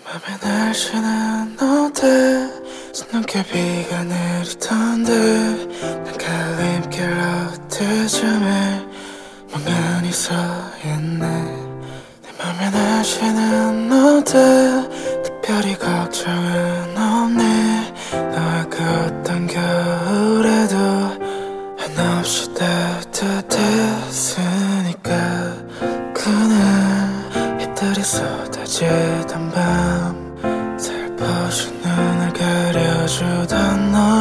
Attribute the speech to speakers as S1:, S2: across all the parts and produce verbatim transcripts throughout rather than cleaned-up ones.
S1: 밤의 날씨는 어때? 수놓게 비가 내리던데 난 갈림길 어디쯤에 멍하니 서있네. 내 맘의 날씨는 어때? 특별히 걱정은 없네. 너와 그 어떤 겨울에도 한없이 따뜻했으니까. 그날 잎들이 쏟아지던 밤 살포시 눈을 가려주던 너.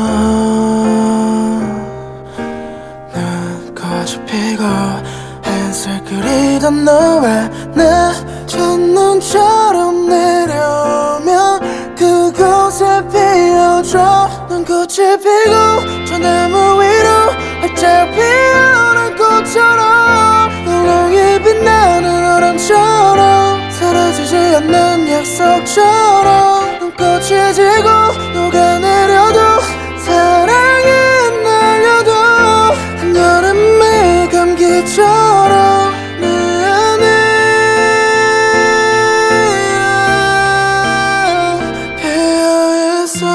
S1: 눈꽃이 피고 하얀색 그리던 너와 나 첫눈처럼 내려오면 그곳에 피어줘. 눈꽃이 피고 저 나무 위로 활짝 피어난 꽃처럼 널렁이 빛나는 얼음처럼 사라지지 않는 약속처럼 눈꽃이 지고 녹아내려도 사랑이 날려도 한여름의 감기처럼 내 안에 피어있어.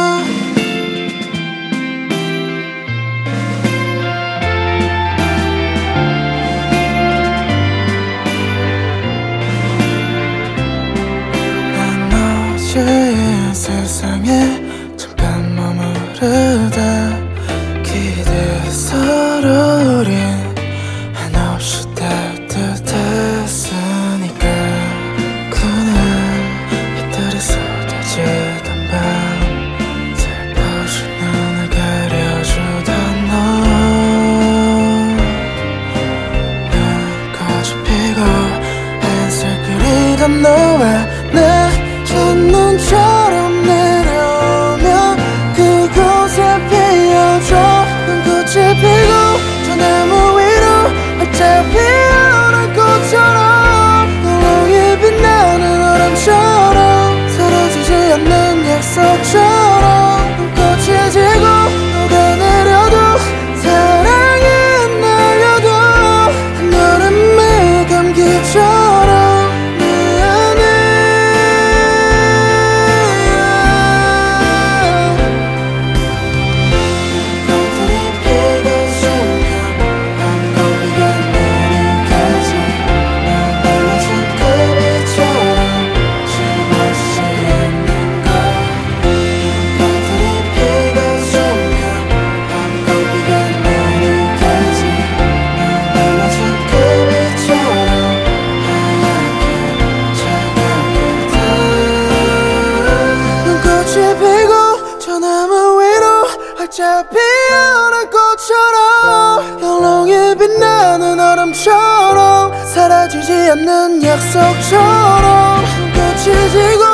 S1: 이 세상에 잠깐 머무르다 기대서로 우린 한없이 따뜻했으니까. 그날 잎들이 쏟아지던 밤 살포시 눈을 가려주던 너. 눈꽃이 피고 하얀색 그리던 너와 나 첫눈처럼 내려오면 그곳에 피어줘. 눈꽃이 피고 저 나무 위로 활짝 피어난 꽃처럼 널렁이 빛나는 얼음처럼 사라지지 않는 약속처럼 눈꽃이 지고 녹아내려도 사랑이 날려도 한여름의 감기처럼 활짝 피어난 꽃처럼 널렁이 빛나는 얼음처럼 사라지지 않는 약속처럼 눈꽃이 지고